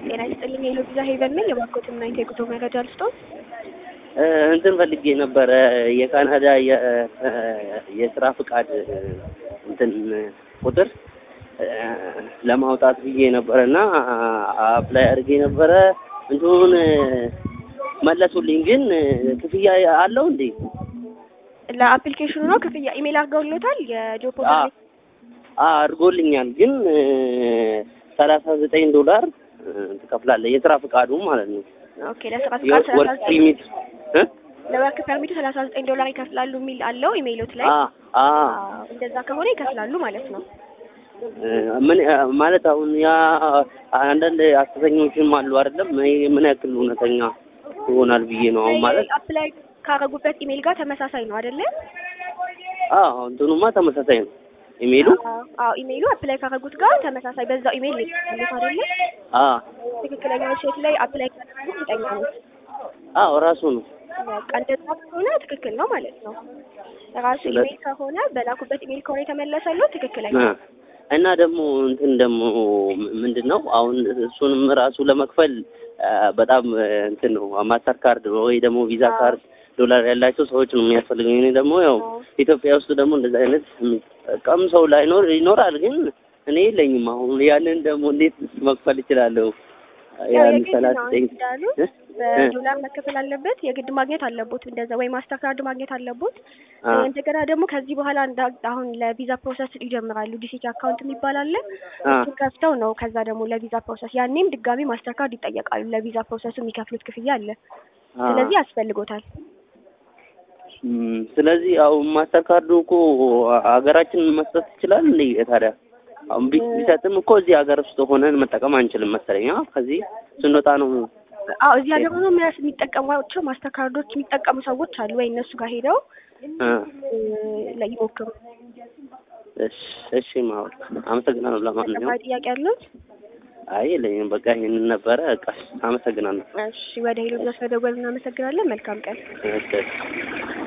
ጤና ይስጥልኝ የሎዛ ሄቨን ነኝ። የባንኮትና የጉዞ መረጃ ልስጦት። እንትን ፈልጌ ነበረ የካናዳ የስራ ፍቃድ እንትን ቁጥር ለማውጣት ብዬ ነበርና አፕላይ አድርጌ ነበረ። እንትኑን መለሱልኝ፣ ግን ክፍያ አለው እንዴ? ለአፕሊኬሽኑ ነው ክፍያ ኢሜል አድርገውልዎታል? የጆብ አድርጎልኛል፣ ግን $39 ትከፍላለህ። የስራ ፍቃዱ ማለት ነው። ኦኬ፣ ለስራ ፍቃድ ፕሪሚት ለወርክ ፐርሚቱ $39 ይከፍላሉ የሚል አለው ኢሜይሎት ላይ። እንደዛ ከሆነ ይከፍላሉ ማለት ነው። ምን ማለት አሁን ያ አንዳንድ አስተኛዎችም አሉ አይደለም? ምን ያክል እውነተኛ ይሆናል ብዬ ነው አሁን ማለት። አፕላይ ካረጉበት ኢሜል ጋር ተመሳሳይ ነው አይደለ? እንትኑማ ተመሳሳይ ነው ኢሜሉ። ኢሜሉ አፕላይ ካረጉት ጋር ተመሳሳይ በዛው ኢሜል ነው አይደለ? ትክክለኛ ዌብሳይት ላይ አፕላይ ካረጉት ይጠኛሉ። ራሱ ነው። እንደዛ ከሆነ ትክክል ነው ማለት ነው። ራሱ ኢሜል ከሆነ በላኩበት ኢሜል ከሆነ የተመለሰለው ትክክለኛ ነው። እና ደግሞ እንትን ደግሞ ምንድነው አሁን እሱንም ራሱ ለመክፈል በጣም እንትን ነው ማስተር ካርድ ወይ ደግሞ ቪዛ ካርድ ዶላር ያላቸው ሰዎች ነው የሚያስፈልገው። እኔ ደግሞ ያው ኢትዮጵያ ውስጥ ደግሞ እንደዛ አይነት ቀም ሰው ይኖራል፣ ግን እኔ የለኝም። አሁን ያንን ደግሞ እንዴት መክፈል እችላለሁ? ያን 39 በዶላር መከፈል አለበት። የግድ ማግኘት አለበት እንደዛ፣ ወይ ማስተር ካርድ ማግኘት አለበት። እንደገና ደግሞ ከዚህ በኋላ አሁን ለቪዛ ፕሮሰስ ይጀምራሉ። ዲሲቲ አካውንት የሚባል አለ። እሱን ከፍተው ነው ከዛ ደግሞ ለቪዛ ፕሮሰስ ያኔም ድጋሚ ማስተር ካርድ ይጠየቃሉ። ለቪዛ ፕሮሰሱ የሚከፍሉት ክፍያ አለ። ስለዚህ ያስፈልጎታል። ስለዚህ አሁን ማስተር ካርዱ እኮ ሀገራችን መስጠት ይችላል እንዴ ታዲያ? አሁን ቢሰጥም እኮ እዚህ ሀገር ውስጥ ሆነን መጠቀም አንችልም መሰለኝ። ከዚህ ስንወጣ ነው። እዚህ ሀገር ሆኖ የሚጠቀሟቸው ማስተር ካርዶች የሚጠቀሙ ሰዎች አሉ። ወይ እነሱ ጋር ሄደው ይሞክሩ። እሺ ማለት አመሰግናለሁ። ለማንኛውም ጥያቄ አሉት? አይ የለኝም። በቃ ይሄንን ነበረ። በቃ አመሰግናለሁ። እሺ፣ ወደ ሄሎ ድረስ መደወል እናመሰግናለን። መልካም ቀን።